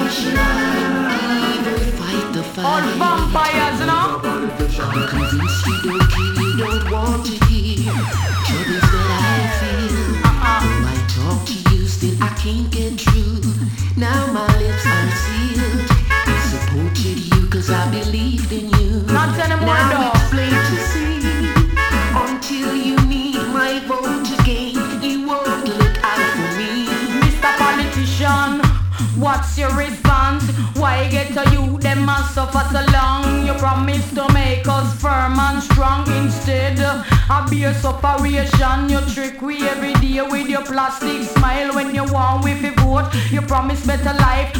Fight the fight. All vampires, you know. I'm convinced you don't kill, you don't want to hear troubles that I feel. Though I talk to you, still I can't get through. Now my lips are sealed. I supported you cause I believed in you. Not anymore, now though. it's plain to see. Until you need my vote again, you won't look out for me. Mr. Politician, what's your response? Why get to you, them must suffer so long? You promised to make us firm and strong. Instead, I be a separation. You trick we every day with your plastic smile. When you want with a vote, you promise better life.